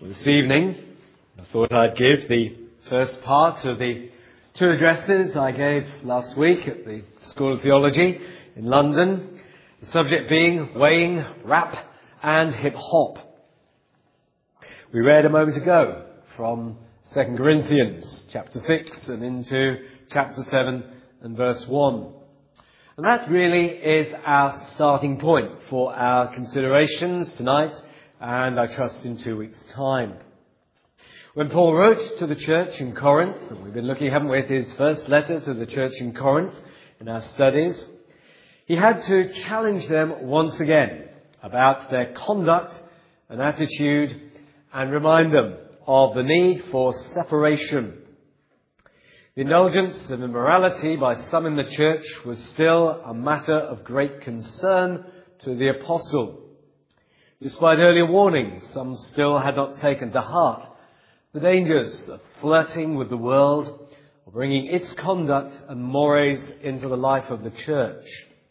Well, this evening, I thought I'd give the first part of the two addresses I gave last week at the School of Theology in London, the subject being weighing rap and hip-hop. We read a moment ago from 2 Corinthians chapter 6 and into chapter 7 and verse 1. And that really is our starting point for our considerations tonight, and I trust in 2 weeks' time. When Paul wrote to the church in Corinth, and we've been looking, haven't we, at his first letter to the church in Corinth in our studies, he had to challenge them once again about their conduct and attitude and remind them of the need for separation. The indulgence of immorality by some in the church was still a matter of great concern to the apostle. Despite earlier warnings, some still had not taken to heart the dangers of flirting with the world or bringing its conduct and mores into the life of the church.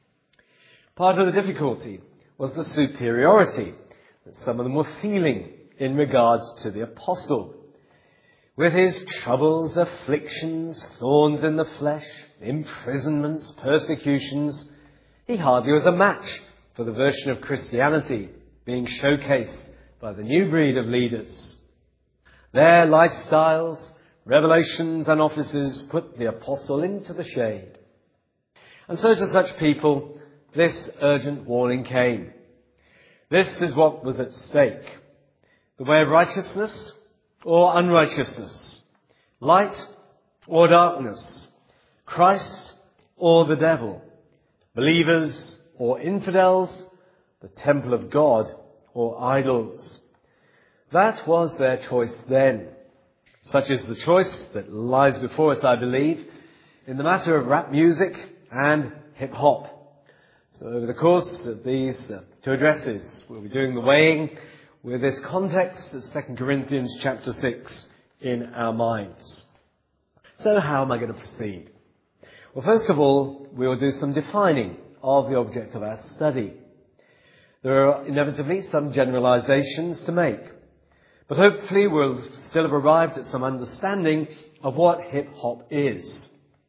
Part of the difficulty was the superiority that some of them were feeling in regards to the apostle. With his troubles, afflictions, thorns in the flesh, imprisonments, persecutions, he hardly was a match for the version of Christianity being showcased by the new breed of leaders. Their lifestyles, revelations and offices put the apostle into the shade. And so to such people, this urgent warning came. This is what was at stake. The way of righteousness or unrighteousness, light or darkness, Christ or the devil, believers or infidels, the temple of God or idols. That was their choice then. Such is the choice that lies before us, I believe, in the matter of rap music and hip-hop. So over the course of these two addresses, we'll be doing the weighing with this context of 2 Corinthians chapter 6 in our minds. So how am I going to proceed? Well, first of all, we will do some defining of the object of our study. There are inevitably some generalizations to make, but hopefully we'll still have arrived at some understanding of what hip-hop is.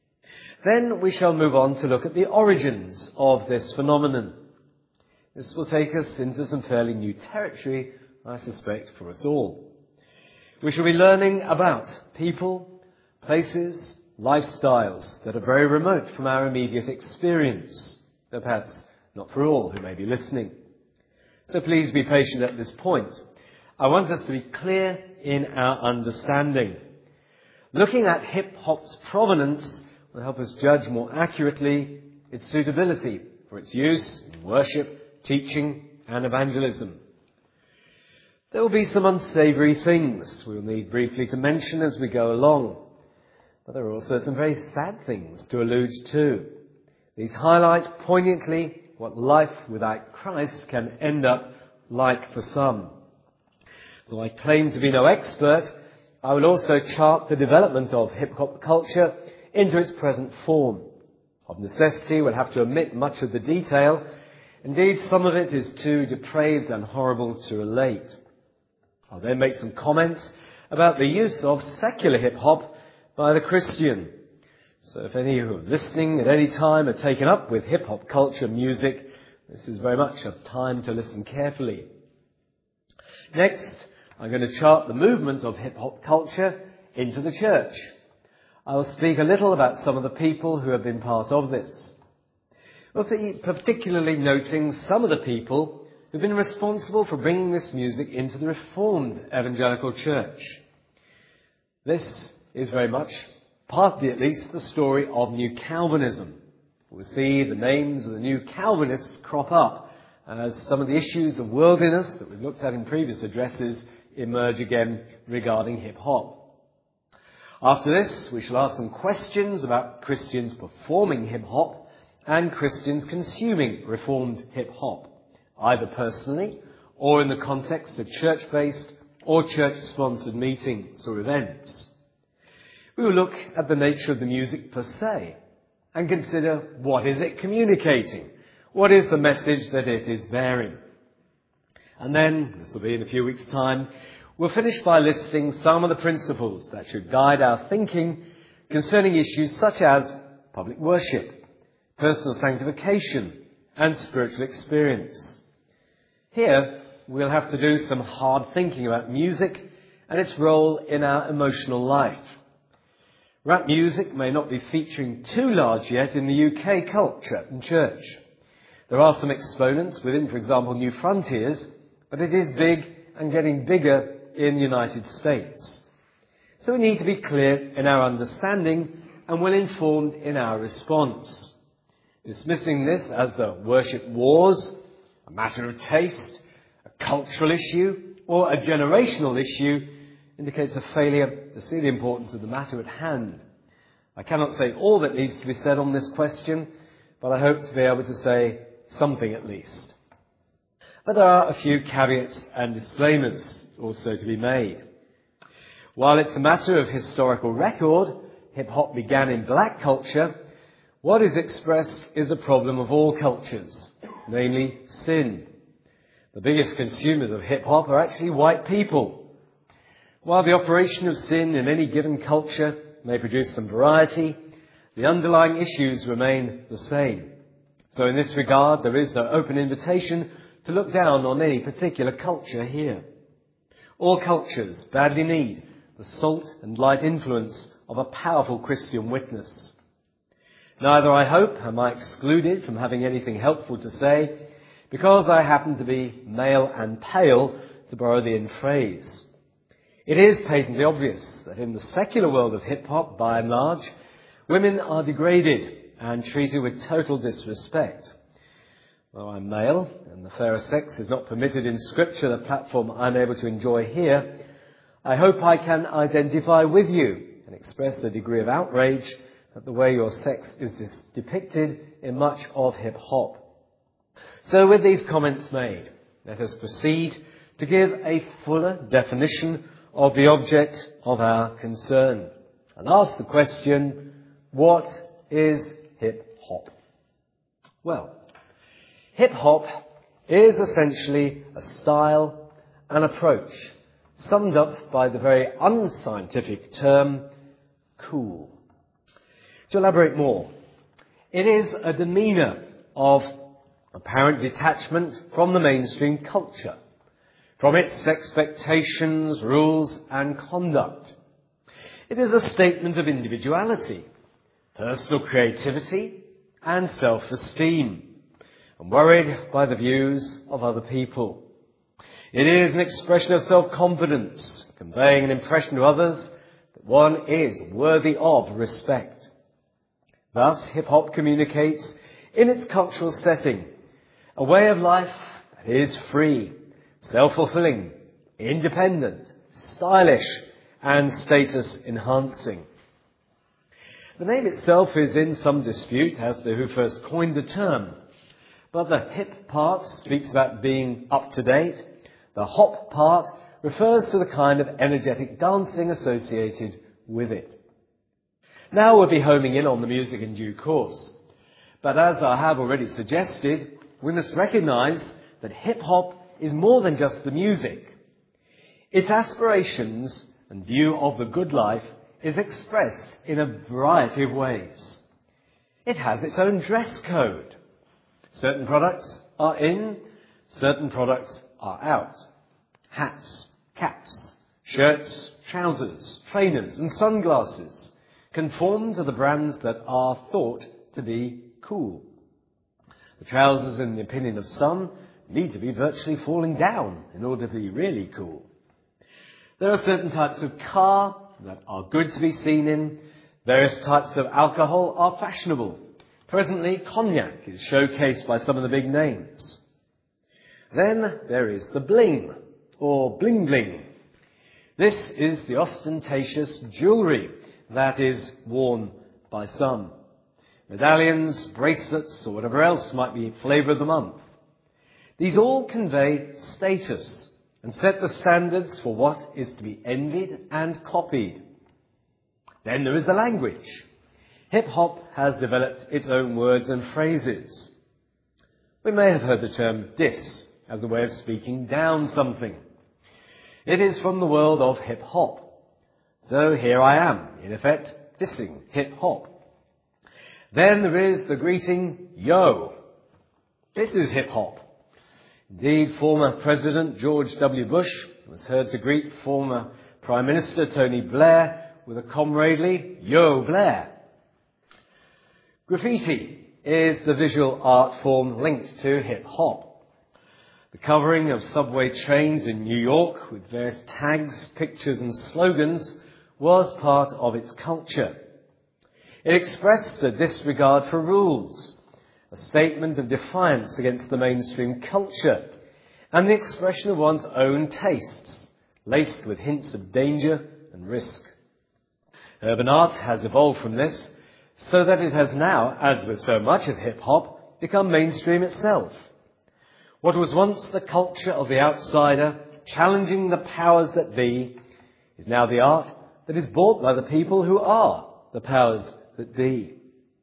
Then we shall move on to look at the origins of this phenomenon. This will take us into some fairly new territory, I suspect, for us all. We shall be learning about people, places, lifestyles that are very remote from our immediate experience, though perhaps not for all who may be listening. So please be patient at this point. I want us to be clear in our understanding. Looking at hip-hop's provenance will help us judge more accurately its suitability for its use in worship, teaching and evangelism. There will be some unsavoury things we will need briefly to mention as we go along, but there are also some very sad things to allude to. These highlight poignantly what life without Christ can end up like for some. Though I claim to be no expert, I will also chart the development of hip-hop culture into its present form. Of necessity, we'll have to omit much of the detail. Indeed, some of it is too depraved and horrible to relate. I'll then make some comments about the use of secular hip-hop by the Christian. So if any who are listening at any time are taken up with hip-hop culture music, this is very much a time to listen carefully. Next, I'm going to chart the movement of hip-hop culture into the church. I will speak a little about some of the people who have been part of this. We'll be particularly noting some of the people who've been responsible for bringing this music into the Reformed Evangelical Church. This is very much, partly at least, the story of New Calvinism. We'll see the names of the New Calvinists crop up as some of the issues of worldliness that we've looked at in previous addresses emerge again regarding hip-hop. After this, we shall ask some questions about Christians performing hip-hop and Christians consuming Reformed hip-hop, either personally or in the context of church-based or church-sponsored meetings or events. We will look at the nature of the music per se and consider what is it communicating, what is the message that it is bearing. And then, this will be in a few weeks' time, we'll finish by listing some of the principles that should guide our thinking concerning issues such as public worship, personal sanctification, and spiritual experience. Here, we'll have to do some hard thinking about music and its role in our emotional life. Rap music may not be featuring too large yet in the UK culture and church. There are some exponents within, for example, New Frontiers, but it is big and getting bigger in the United States. So we need to be clear in our understanding and well informed in our response. Dismissing this as the worship wars, a matter of taste, a cultural issue, or a generational issue indicates a failure to see the importance of the matter at hand. I cannot say all that needs to be said on this question, but I hope to be able to say something at least. But there are a few caveats and disclaimers also to be made. While it's a matter of historical record, hip-hop began in black culture. What is expressed is a problem of all cultures, namely sin. The biggest consumers of hip-hop are actually white people. While the operation of sin in any given culture may produce some variety, the underlying issues remain the same. So in this regard, there is no open invitation to look down on any particular culture here. All cultures badly need the salt and light influence of a powerful Christian witness. Neither, I hope, am I excluded from having anything helpful to say, because I happen to be male and pale, to borrow the in phrase. It is patently obvious that in the secular world of hip-hop, by and large, women are degraded and treated with total disrespect. Though I'm male, and the fairer sex is not permitted in Scripture, the platform I'm able to enjoy here, I hope I can identify with you and express a degree of outrage at the way your sex is depicted in much of hip-hop. So with these comments made, let us proceed to give a fuller definition of the object of our concern and ask the question, what is hip-hop? Well, hip-hop is essentially a style, an approach, summed up by the very unscientific term, cool. To elaborate more, it is a demeanour of apparent detachment from the mainstream culture, from its expectations, rules and conduct. It is a statement of individuality, personal creativity and self-esteem, unworried by the views of other people. It is an expression of self-confidence, conveying an impression to others that one is worthy of respect. Thus, hip-hop communicates, in its cultural setting, a way of life that is free, self-fulfilling, independent, stylish, and status-enhancing. The name itself is in some dispute as to who first coined the term, but the hip part speaks about being up-to-date. The hop part refers to the kind of energetic dancing associated with it. Now we'll be homing in on the music in due course. But as I have already suggested, we must recognise that hip-hop is more than just the music. Its aspirations and view of the good life is expressed in a variety of ways. It has its own dress code. Certain products are in, certain products are out. Hats, caps, shirts, trousers, trainers and sunglasses conform to the brands that are thought to be cool. The trousers, in the opinion of some, need to be virtually falling down in order to be really cool. There are certain types of car that are good to be seen in. Various types of alcohol are fashionable. Presently, cognac is showcased by some of the big names. Then there is the bling, or bling bling. This is the ostentatious jewellery that is worn by some. Medallions, bracelets, or whatever else might be flavour of the month. These all convey status and set the standards for what is to be envied and copied. Then there is the language. Hip-hop has developed its own words and phrases. We may have heard the term diss as a way of speaking down something. It is from the world of hip-hop. So here I am, in effect, dissing hip-hop. Then there is the greeting, yo. This is hip-hop. Indeed, former President George W. Bush was heard to greet former Prime Minister Tony Blair with a comradely, yo, Blair. Graffiti is the visual art form linked to hip-hop. The covering of subway trains in New York with various tags, pictures and slogans was part of its culture. It expressed a disregard for rules, a statement of defiance against the mainstream culture, and the expression of one's own tastes, laced with hints of danger and risk. Urban art has evolved from this, so that it has now, as with so much of hip-hop, become mainstream itself. What was once the culture of the outsider, challenging the powers that be, is now the art that is bought by the people who are the powers that be.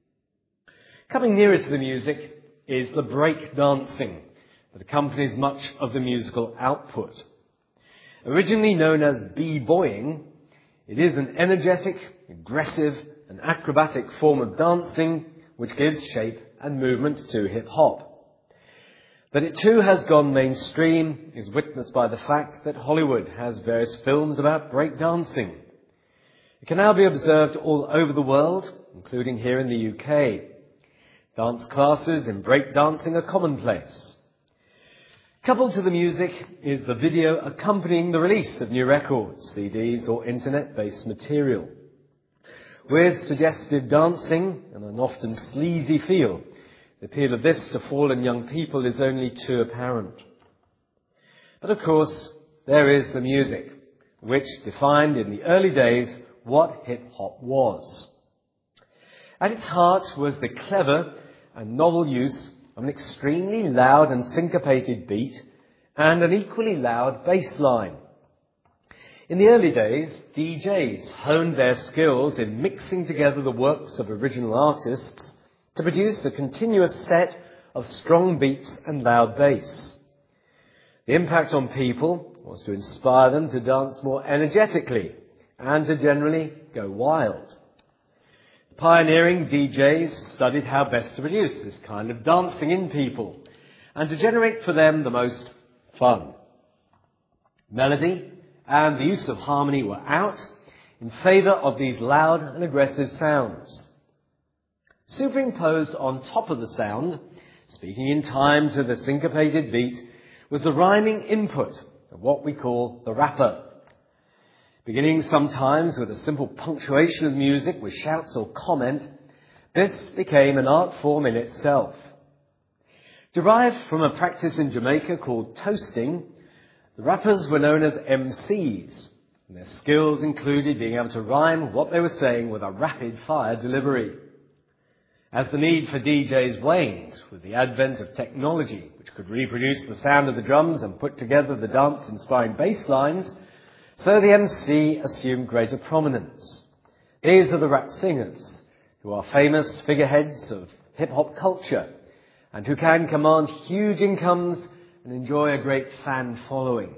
Coming nearer to the music is the break dancing that accompanies much of the musical output. Originally known as b-boying, it is an energetic, aggressive and acrobatic form of dancing which gives shape and movement to hip-hop. That it too has gone mainstream is witnessed by the fact that Hollywood has various films about breakdancing. It can now be observed all over the world, including here in the UK. Dance classes in breakdancing are commonplace. Coupled to the music is the video accompanying the release of new records, CDs or internet-based material. With suggestive dancing and an often sleazy feel, the appeal of this to fallen young people is only too apparent. But of course, there is the music, which defined in the early days what hip-hop was. At its heart was the clever and novel use of an extremely loud and syncopated beat and an equally loud bass line. In the early days, DJs honed their skills in mixing together the works of original artists to produce a continuous set of strong beats and loud bass. The impact on people was to inspire them to dance more energetically and to generally go wild. Pioneering DJs studied how best to produce this kind of dancing in people and to generate for them the most fun. Melody and the use of harmony were out in favour of these loud and aggressive sounds. Superimposed on top of the sound, speaking in time to the syncopated beat, was the rhyming input of what we call the rapper. Beginning sometimes with a simple punctuation of music with shouts or comment, this became an art form in itself. Derived from a practice in Jamaica called toasting, the rappers were known as MCs, and their skills included being able to rhyme what they were saying with a rapid-fire delivery. As the need for DJs waned with the advent of technology, which could reproduce the sound of the drums and put together the dance-inspiring bass lines, so the MC assumed greater prominence. These are the rap singers, who are famous figureheads of hip-hop culture, and who can command huge incomes and enjoy a great fan following.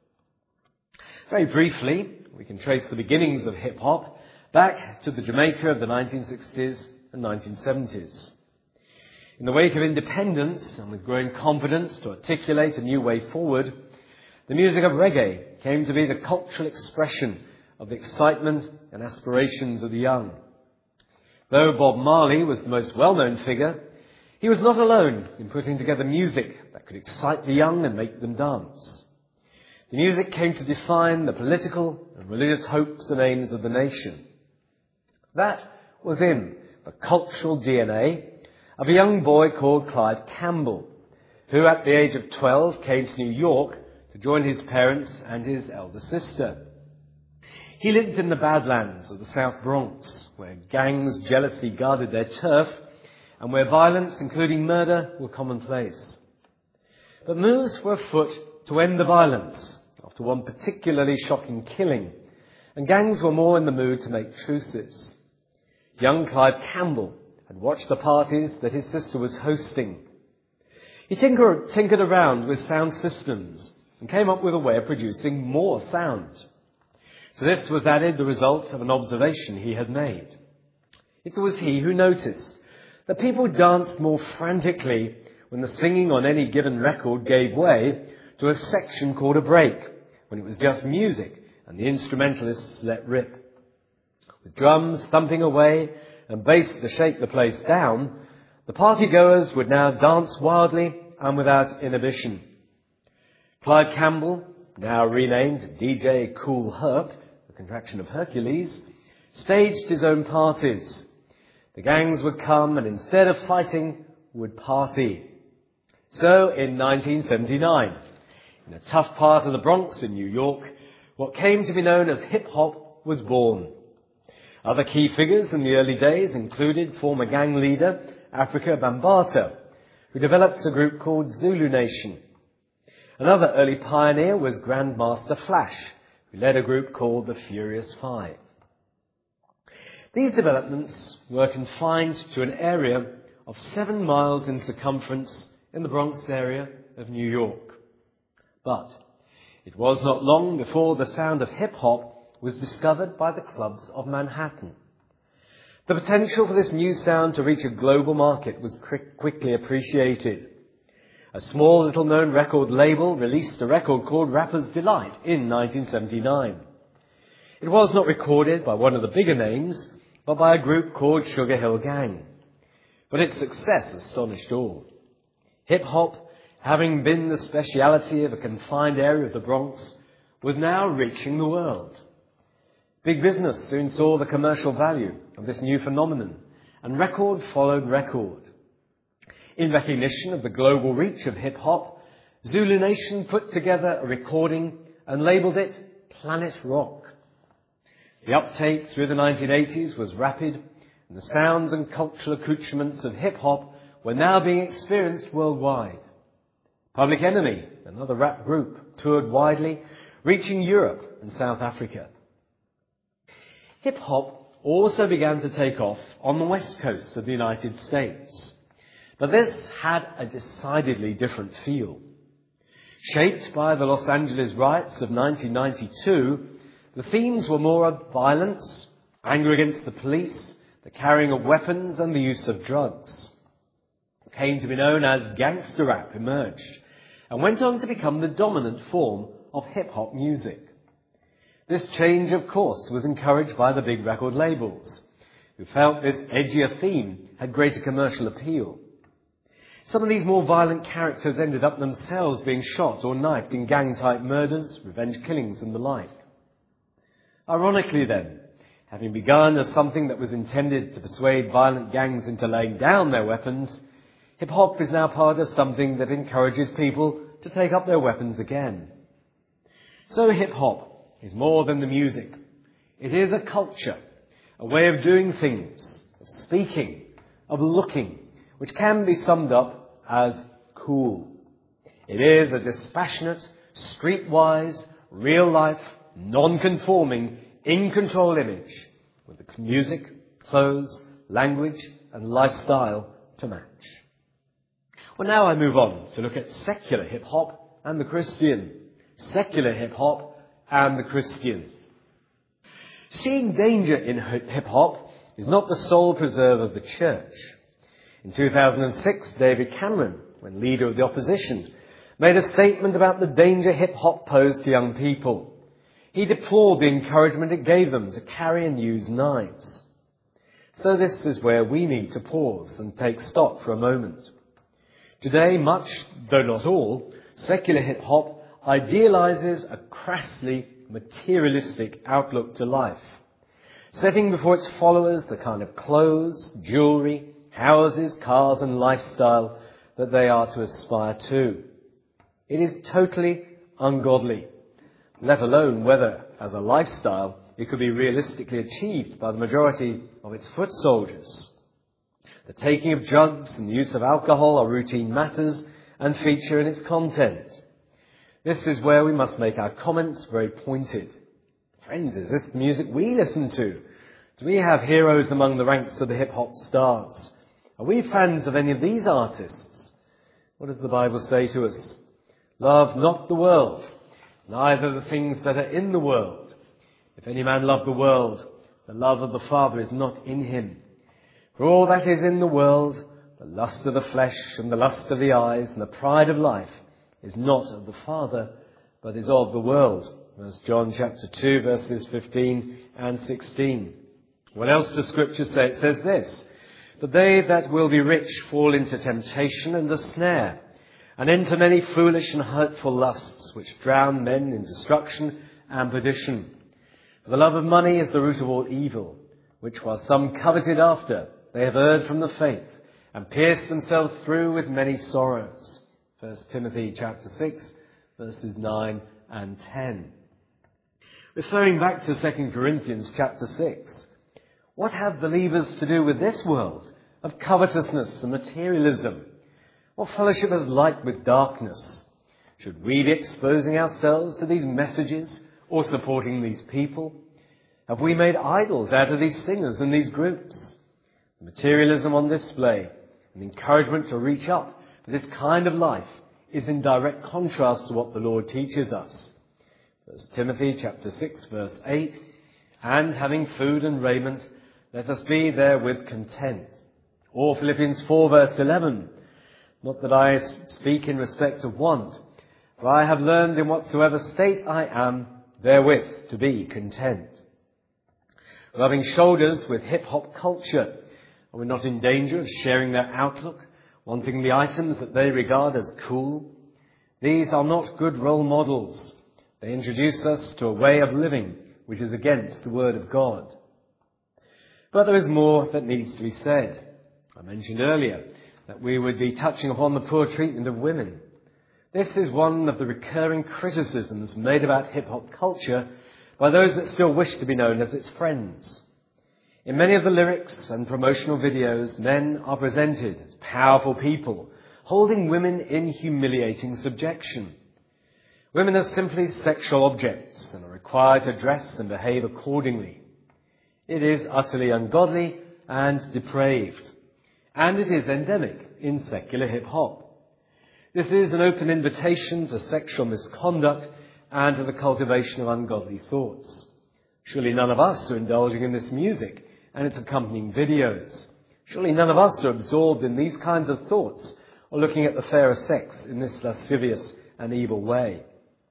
Very briefly, we can trace the beginnings of hip-hop back to the Jamaica of the 1960s and 1970s. In the wake of independence and with growing confidence to articulate a new way forward, the music of reggae came to be the cultural expression of the excitement and aspirations of the young. Though Bob Marley was the most well-known figure, he was not alone in putting together music that could excite the young and make them dance. The music came to define the political and religious hopes and aims of the nation. That was in the cultural DNA of a young boy called Clive Campbell, who at the age of 12 came to New York to join his parents and his elder sister. He lived in the Badlands of the South Bronx, where gangs jealously guarded their turf and where violence, including murder, were commonplace. But moves were afoot to end the violence after one particularly shocking killing, and gangs were more in the mood to make truces. Young Clive Campbell had watched the parties that his sister was hosting. He tinkered around with sound systems and came up with a way of producing more sound. To this was added the result of an observation he had made. It was he who noticed that people danced more frantically when the singing on any given record gave way to a section called a break, when it was just music and the instrumentalists let rip. With drums thumping away and bass to shake the place down, the partygoers would now dance wildly and without inhibition. Clive Campbell, now renamed DJ Cool Herc, a contraction of Hercules, staged his own parties. The gangs would come and instead of fighting, would party. So in 1979, in a tough part of the Bronx in New York, what came to be known as hip-hop was born. Other key figures in the early days included former gang leader Afrika Bambaataa, who developed a group called Zulu Nation. Another early pioneer was Grandmaster Flash, who led a group called the Furious Five. These developments were confined to an area of 7 miles in circumference in the Bronx area of New York. But it was not long before the sound of hip-hop was discovered by the clubs of Manhattan. The potential for this new sound to reach a global market was quickly appreciated. A small little-known record label released a record called Rapper's Delight in 1979. It was not recorded by one of the bigger names, but by a group called Sugar Hill Gang. But its success astonished all. Hip-hop, having been the speciality of a confined area of the Bronx, was now reaching the world. Big business soon saw the commercial value of this new phenomenon, and record followed record. In recognition of the global reach of hip-hop, Zulu Nation put together a recording and labelled it Planet Rock. The uptake through the 1980s was rapid, and the sounds and cultural accoutrements of hip-hop were now being experienced worldwide. Public Enemy, another rap group, toured widely, reaching Europe and South Africa. Hip-hop also began to take off on the west coast of the United States. But this had a decidedly different feel. Shaped by the Los Angeles riots of 1992, the themes were more of violence, anger against the police, the carrying of weapons and the use of drugs. What came to be known as gangster rap emerged and went on to become the dominant form of hip-hop music. This change, of course, was encouraged by the big record labels, who felt this edgier theme had greater commercial appeal. Some of these more violent characters ended up themselves being shot or knifed in gang-type murders, revenge killings and the like. Ironically then, having begun as something that was intended to persuade violent gangs into laying down their weapons, hip-hop is now part of something that encourages people to take up their weapons again. So hip-hop is more than the music. It is a culture, a way of doing things, of speaking, of looking, which can be summed up as cool. It is a dispassionate, streetwise, real-life, non-conforming, in-control image with the music, clothes, language and lifestyle to match. Well, now I move on to look at secular hip-hop and the Christian. Secular hip-hop and the Christian. Seeing danger in hip-hop is not the sole preserve of the church. In 2006, David Cameron, when leader of the opposition, made a statement about the danger hip-hop posed to young people. He deplored the encouragement it gave them to carry and use knives. So this is where we need to pause and take stock for a moment. Today, much, though not all, secular hip-hop idealizes a crassly materialistic outlook to life, setting before its followers the kind of clothes, jewellery, houses, cars and lifestyle that they are to aspire to. It is totally ungodly, let alone whether, as a lifestyle, it could be realistically achieved by the majority of its foot soldiers. The taking of drugs and the use of alcohol are routine matters and feature in its content. This is where we must make our comments very pointed. Friends, is this the music we listen to? Do we have heroes among the ranks of the hip-hop stars? Are we fans of any of these artists? What does the Bible say to us? Love not the world, neither the things that are in the world. If any man love the world, the love of the Father is not in him. For all that is in the world, the lust of the flesh and the lust of the eyes and the pride of life, is not of the Father, but is of the world. That's John chapter 2, verses 15 and 16. What else does Scripture say? It says this: "But they that will be rich fall into temptation and a snare, and into many foolish and hurtful lusts, which drown men in destruction and perdition. For the love of money is the root of all evil, which while some coveted after, they have erred from the faith, and pierced themselves through with many sorrows." 1 Timothy chapter 6, verses 9 and 10. Referring back to 2 Corinthians chapter 6, what have believers to do with this world of covetousness and materialism? What fellowship has light with darkness? Should we be exposing ourselves to these messages or supporting these people? Have we made idols out of these singers and these groups? The materialism on display and encouragement to reach up for this kind of life is in direct contrast to what the Lord teaches us. 1 Timothy chapter 6, verse 8, "And having food and raiment, let us be therewith content." Or Philippians 4, verse 11, "Not that I speak in respect of want, for I have learned in whatsoever state I am, therewith to be content." Rubbing shoulders with hip-hop culture, are we not in danger of sharing their outlook, wanting the items that they regard as cool? These are not good role models. They introduce us to a way of living which is against the Word of God. But there is more that needs to be said. I mentioned earlier that we would be touching upon the poor treatment of women. This is one of the recurring criticisms made about hip-hop culture by those that still wish to be known as its friends. In many of the lyrics and promotional videos, men are presented as powerful people, holding women in humiliating subjection. Women are simply sexual objects and are required to dress and behave accordingly. It is utterly ungodly and depraved, and it is endemic in secular hip-hop. This is an open invitation to sexual misconduct and to the cultivation of ungodly thoughts. Surely none of us are indulging in this music and its accompanying videos. Surely none of us are absorbed in these kinds of thoughts or looking at the fairer sex in this lascivious and evil way.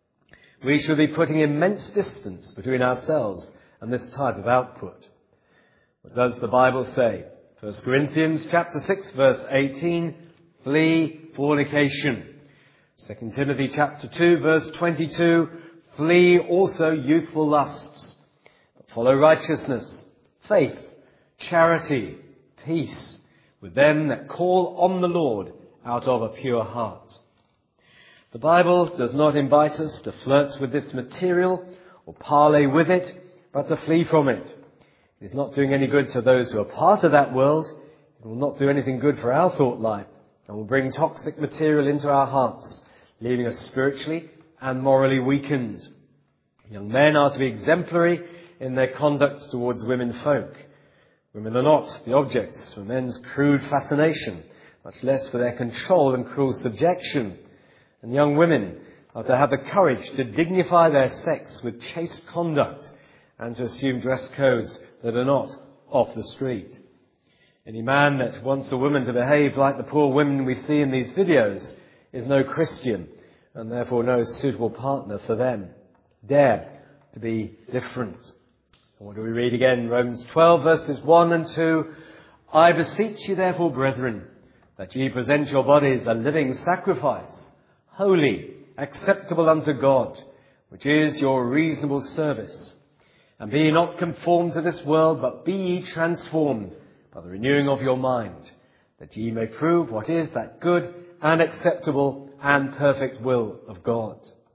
We should be putting immense distance between ourselves and this type of output. What does the Bible say? 1 Corinthians chapter 6, verse 18, "Flee fornication." 2 Timothy chapter 2, verse 22, "Flee also youthful lusts, but follow righteousness, faith, charity, peace, with them that call on the Lord out of a pure heart." The Bible does not invite us to flirt with this material or parley with it, but to flee from it. It is not doing any good to those who are part of that world. It will not do anything good for our thought life, and will bring toxic material into our hearts, leaving us spiritually and morally weakened. Young men are to be exemplary in their conduct towards women folk. Women are not the objects for men's crude fascination, much less for their control and cruel subjection. And young women are to have the courage to dignify their sex with chaste conduct and to assume dress codes that are not off the street. Any man that wants a woman to behave like the poor women we see in these videos is no Christian and therefore no suitable partner for them. Dare to be different. And what do we read again? Romans 12 verses 1 and 2. "I beseech you therefore, brethren, that ye present your bodies a living sacrifice, holy, acceptable unto God, which is your reasonable service. And be ye not conformed to this world, but be ye transformed by the renewing of your mind, that ye may prove what is that good and acceptable and perfect will of God."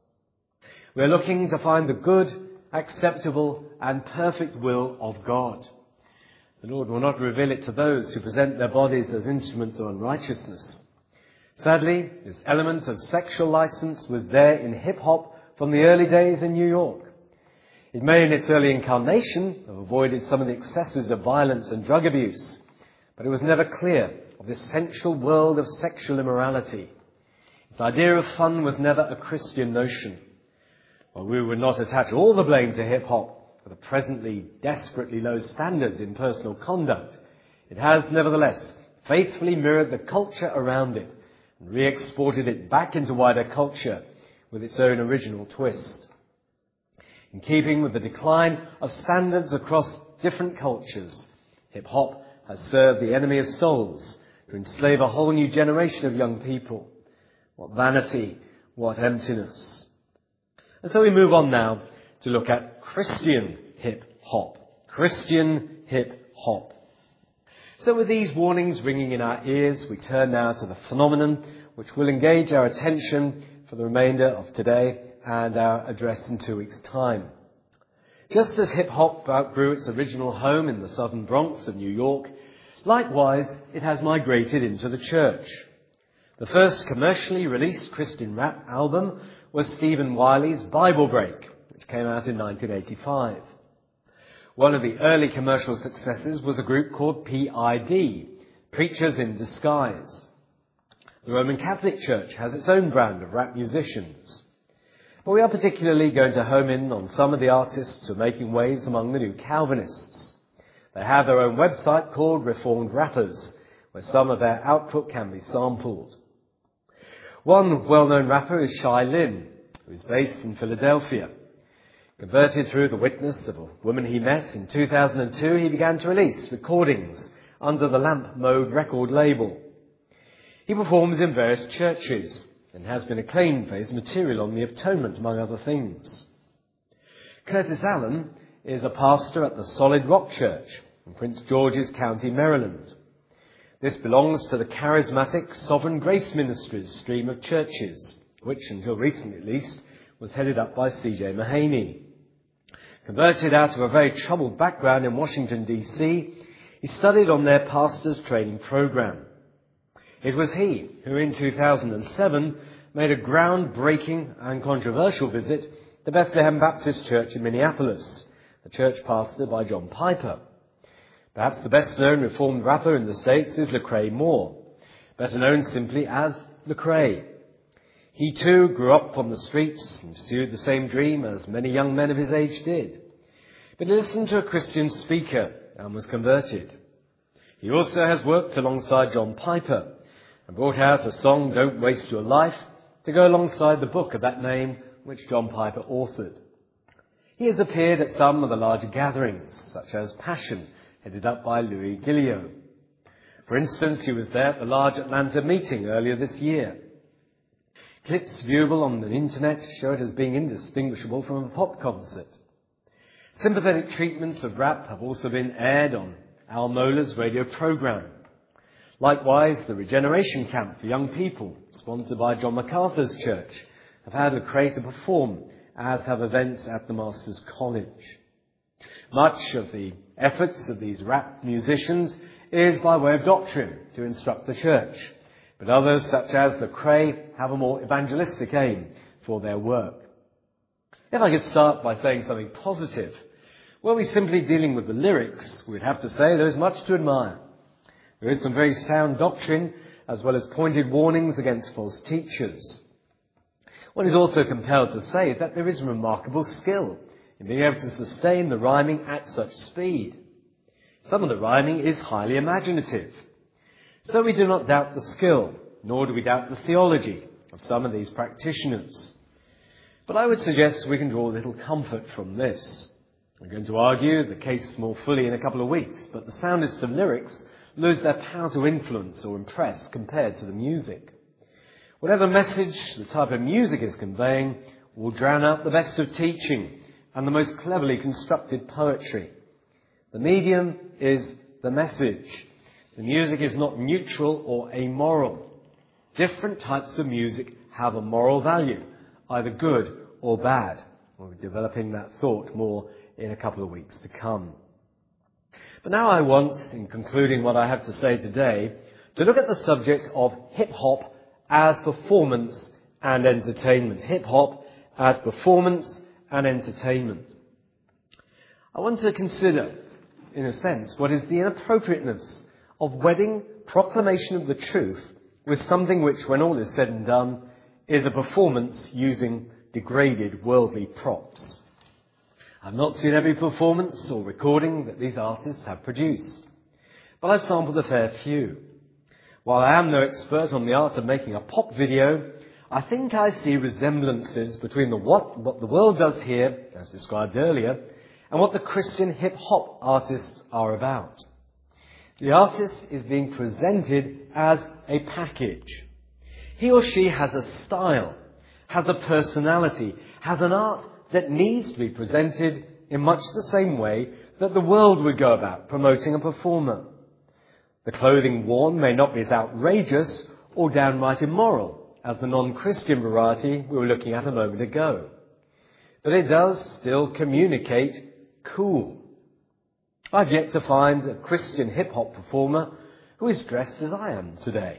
We are looking to find the good, acceptable and perfect will of God. The Lord will not reveal it to those who present their bodies as instruments of unrighteousness. Sadly, this element of sexual license was there in hip-hop from the early days in New York. It may in its early incarnation have avoided some of the excesses of violence and drug abuse, but it was never clear of this central world of sexual immorality. This idea of fun was never a Christian notion. While we would not attach all the blame to hip-hop for the presently desperately low standards in personal conduct, it has nevertheless faithfully mirrored the culture around it and re-exported it back into wider culture with its own original twist. In keeping with the decline of standards across different cultures, hip-hop has served the enemy of souls to enslave a whole new generation of young people. What vanity, what emptiness. And so we move on now to look at Christian hip-hop. Christian hip-hop. So with these warnings ringing in our ears, we turn now to the phenomenon which will engage our attention for the remainder of today and our address in 2 weeks' time. Just as hip-hop outgrew its original home in the southern Bronx of New York, likewise it has migrated into the church. The first commercially released Christian rap album was Stephen Wiley's Bible Break, which came out in 1985. One of the early commercial successes was a group called PID, Preachers in Disguise. The Roman Catholic Church has its own brand of rap musicians. But we are particularly going to home in on some of the artists who are making waves among the new Calvinists. They have their own website called Reformed Rappers, where some of their output can be sampled. One well-known rapper is Shai Linne, who is based in Philadelphia. Converted through the witness of a woman he met in 2002, he began to release recordings under the Lamp Mode record label. He performs in various churches and has been acclaimed for his material on the atonement, among other things. Curtis Allen is a pastor at the Solid Rock Church in Prince George's County, Maryland. This belongs to the charismatic Sovereign Grace Ministries stream of churches, which, until recently at least, was headed up by C.J. Mahaney. Converted out of a very troubled background in Washington, D.C., he studied on their pastor's training program. It was he who, in 2007, made a groundbreaking and controversial visit to Bethlehem Baptist Church in Minneapolis, the church pastored by John Piper. Perhaps the best-known Reformed rapper in the States is Lecrae Moore, better known simply as Lecrae. He too grew up on the streets and pursued the same dream as many young men of his age did. But he listened to a Christian speaker and was converted. He also has worked alongside John Piper and brought out a song, Don't Waste Your Life, to go alongside the book of that name which John Piper authored. He has appeared at some of the larger gatherings, such as Passion, headed up by Louis Gillot. For instance, he was there at the large Atlanta meeting earlier this year. Clips viewable on the internet show it as being indistinguishable from a pop concert. Sympathetic treatments of rap have also been aired on Al Mohler's radio program. Likewise, the Regeneration Camp for Young People, sponsored by John MacArthur's church, have had Lecrae to perform, as have events at the Master's College. Much of the efforts of these rap musicians is by way of doctrine to instruct the church. But others, such as Lecrae, have a more evangelistic aim for their work. If I could start by saying something positive, were we simply dealing with the lyrics, we'd have to say there is much to admire. There is some very sound doctrine, as well as pointed warnings against false teachers. One is also compelled to say that there is remarkable skill in being able to sustain the rhyming at such speed. Some of the rhyming is highly imaginative. So we do not doubt the skill, nor do we doubt the theology of some of these practitioners. But I would suggest we can draw a little comfort from this. I'm going to argue the case more fully in a couple of weeks, but the soundest of lyrics lose their power to influence or impress compared to the music. Whatever message the type of music is conveying will drown out the best of teaching and the most cleverly constructed poetry. The medium is the message. The music is not neutral or amoral. Different types of music have a moral value, either good or bad. We'll be developing that thought more in a couple of weeks to come. But now I want, in concluding what I have to say today, to look at the subject of hip-hop as performance and entertainment. Hip-hop as performance and entertainment. I want to consider, in a sense, what is the inappropriateness of wedding proclamation of the truth with something which, when all is said and done, is a performance using degraded worldly props. I've not seen every performance or recording that these artists have produced, but I've sampled a fair few. While I am no expert on the art of making a pop video, I think I see resemblances between what the world does here, as described earlier, and what the Christian hip-hop artists are about. The artist is being presented as a package. He or she has a style, has a personality, has an art that needs to be presented in much the same way that the world would go about promoting a performer. The clothing worn may not be as outrageous or downright immoral as the non-Christian variety we were looking at a moment ago, but it does still communicate cool. I've yet to find a Christian hip-hop performer who is dressed as I am today.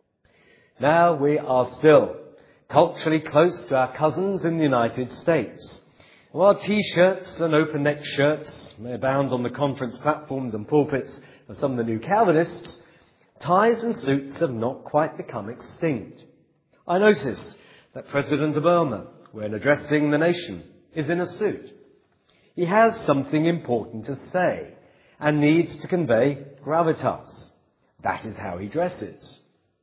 Now we are still culturally close to our cousins in the United States. While T-shirts and open-neck shirts may abound on the conference platforms and pulpits of some of the new Calvinists, ties and suits have not quite become extinct. I notice that President Obama, when addressing the nation, is in a suit. He has something important to say and needs to convey gravitas. That is how he dresses.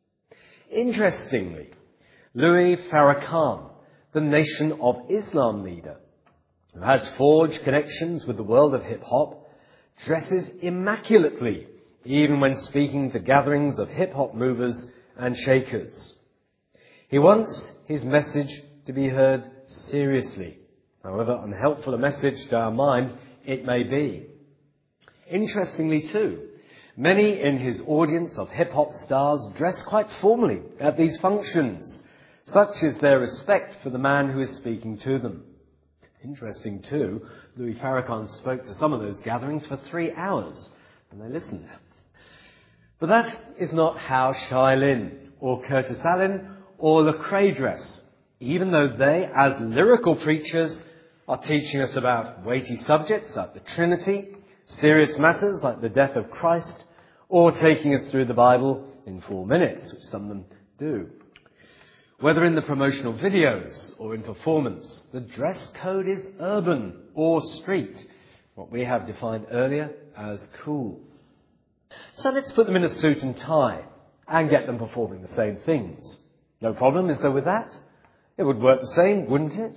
Interestingly, Louis Farrakhan, the Nation of Islam leader, who has forged connections with the world of hip-hop, dresses immaculately, even when speaking to gatherings of hip-hop movers and shakers. He wants his message to be heard seriously, however unhelpful a message to our mind it may be. Interestingly too, many in his audience of hip-hop stars dress quite formally at these functions. Such is their respect for the man who is speaking to them. Interesting too, Louis Farrakhan spoke to some of those gatherings for 3 hours, and they listened. But that is not how Shai Linne or Curtis Allen or Lecrae dress, even though they, as lyrical preachers, are teaching us about weighty subjects like the Trinity, serious matters like the death of Christ, or taking us through the Bible in 4 minutes, which some of them do. Whether in the promotional videos or in performance, the dress code is urban or street, what we have defined earlier as cool. So let's put them in a suit and tie and get them performing the same things. No problem, is there, with that? It would work the same, wouldn't it?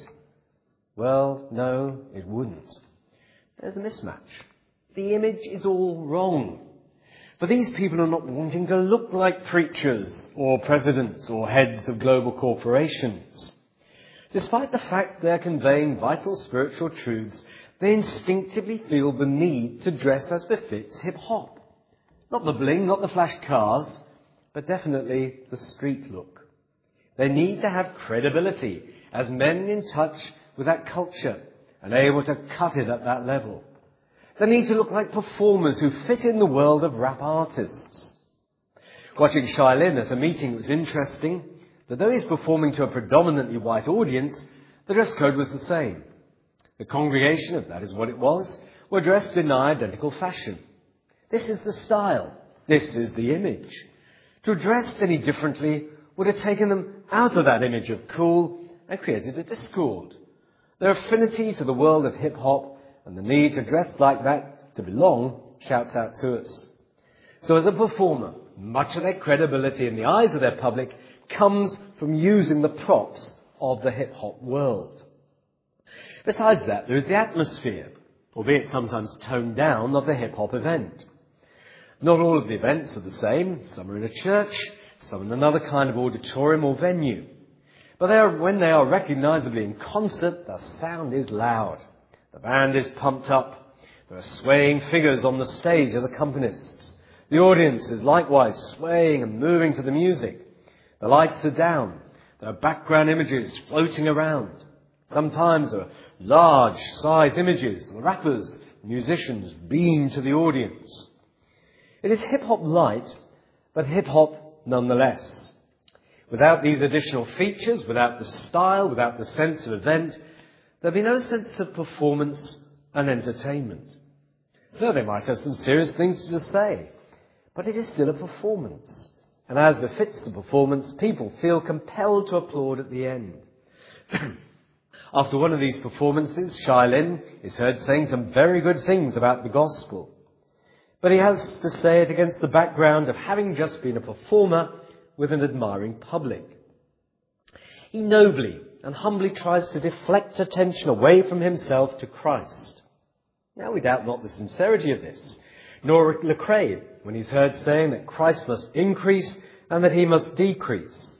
Well, no, it wouldn't. There's a mismatch. The image is all wrong. For these people are not wanting to look like preachers or presidents or heads of global corporations. Despite the fact they're conveying vital spiritual truths, they instinctively feel the need to dress as befits hip-hop. Not the bling, not the flash cars, but definitely the street look. They need to have credibility as men in touch with that culture and able to cut it at that level. They need to look like performers who fit in the world of rap artists. Watching Shai Linne at a meeting was interesting, that though he's performing to a predominantly white audience, the dress code was the same. The congregation, if that is what it was, were dressed in identical fashion. This is the style. This is the image. To dress any differently would have taken them out of that image of cool and created a discord. Their affinity to the world of hip-hop and the need to dress like that to belong shouts out to us. So as a performer, much of their credibility in the eyes of their public comes from using the props of the hip-hop world. Besides that, there is the atmosphere, albeit sometimes toned down, of the hip-hop event. Not all of the events are the same. Some are in a church, some in another kind of auditorium or venue. But when they are recognisably in concert, the sound is loud. The band is pumped up. There are swaying figures on the stage as accompanists. The audience is likewise swaying and moving to the music. The lights are down. There are background images floating around. Sometimes there are large size images. The rappers, musicians beam to the audience. It is hip-hop light, but hip-hop nonetheless. Without these additional features, without the style, without the sense of event, there'll be no sense of performance and entertainment. So they might have some serious things to say, but it is still a performance. And as befits the performance, people feel compelled to applaud at the end. After one of these performances, Shai Linne is heard saying some very good things about the gospel. But he has to say it against the background of having just been a performer with an admiring public. He nobly and humbly tries to deflect attention away from himself to Christ. Now we doubt not the sincerity of this, nor Lecrae when he's heard saying that Christ must increase and that he must decrease.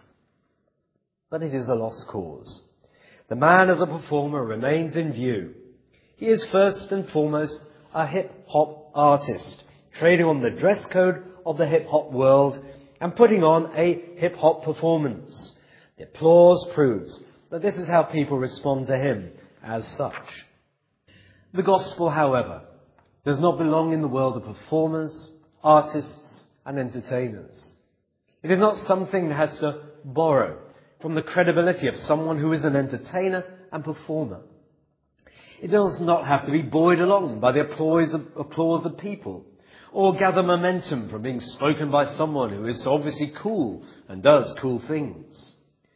But it is a lost cause. The man as a performer remains in view. He is first and foremost a hip-hop artist, trading on the dress code of the hip-hop world and putting on a hip-hop performance. The applause proves that this is how people respond to him as such. The gospel, however, does not belong in the world of performers, artists and entertainers. It is not something that has to borrow from the credibility of someone who is an entertainer and performer. It does not have to be buoyed along by the applause of people, or gather momentum from being spoken by someone who is obviously cool and does cool things.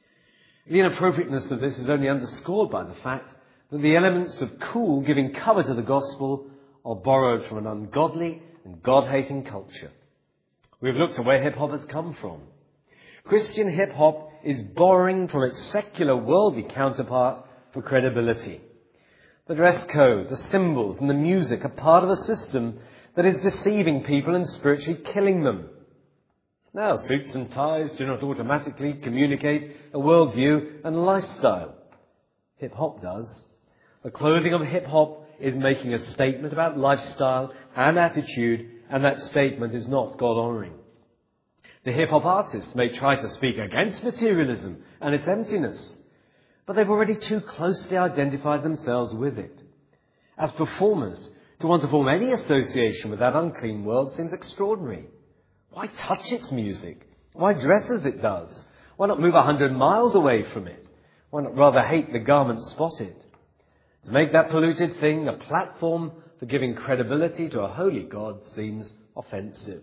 The inappropriateness of this is only underscored by the fact that the elements of cool giving cover to the gospel are borrowed from an ungodly and God-hating culture. We've looked at where hip-hop has come from. Christian hip-hop is borrowing from its secular worldly counterpart for credibility. The dress code, the symbols and the music are part of a system that is deceiving people and spiritually killing them. Now, suits and ties do not automatically communicate a worldview and lifestyle. Hip-hop does. The clothing of hip-hop is making a statement about lifestyle and attitude, and that statement is not God-honouring. The hip-hop artists may try to speak against materialism and its emptiness, but they've already too closely identified themselves with it. As performers, to want to form any association with that unclean world seems extraordinary. Why touch its music? Why dress as it does? Why not move 100 miles away from it? Why not rather hate the garment spotted? To make that polluted thing a platform for giving credibility to a holy God seems offensive.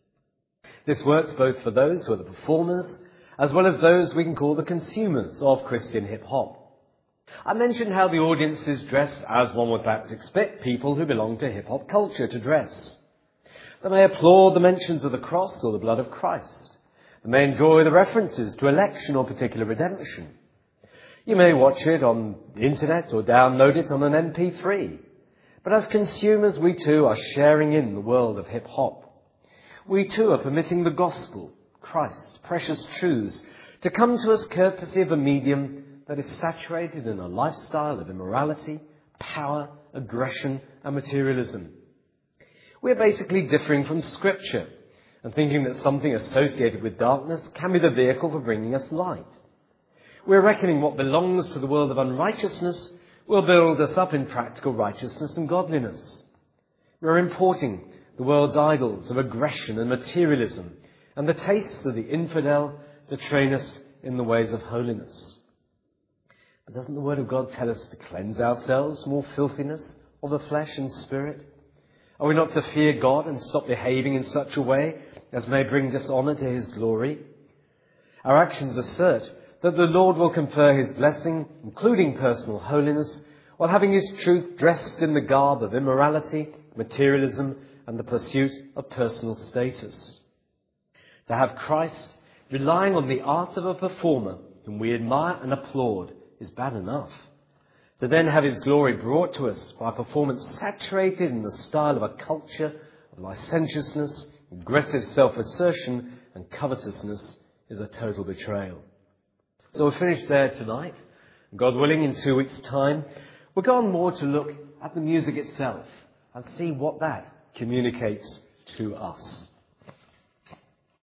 This works both for those who are the performers, as well as those we can call the consumers of Christian hip-hop. I mentioned how the audiences dress as one would perhaps expect people who belong to hip-hop culture to dress. They may applaud the mentions of the cross or the blood of Christ. They may enjoy the references to election or particular redemption. You may watch it on the internet or download it on an MP3. But as consumers, we too are sharing in the world of hip-hop. We too are permitting the gospel, Christ, precious truths, to come to us courtesy of a medium that is saturated in a lifestyle of immorality, power, aggression and materialism. We're basically differing from Scripture and thinking that something associated with darkness can be the vehicle for bringing us light. We're reckoning what belongs to the world of unrighteousness will build us up in practical righteousness and godliness. We're importing the world's idols of aggression and materialism and the tastes of the infidel to train us in the ways of holiness. But doesn't the Word of God tell us to cleanse ourselves from all filthiness of the flesh and spirit? Are we not to fear God and stop behaving in such a way as may bring dishonour to His glory? Our actions assert that the Lord will confer His blessing, including personal holiness, while having His truth dressed in the garb of immorality, materialism, and the pursuit of personal status. To have Christ relying on the art of a performer whom we admire and applaud is bad enough. To then have His glory brought to us by a performance saturated in the style of a culture of licentiousness, aggressive self-assertion and covetousness is a total betrayal. So we'll finish there tonight. God willing, in 2 weeks' time, we'll go on more to look at the music itself and see what that communicates to us.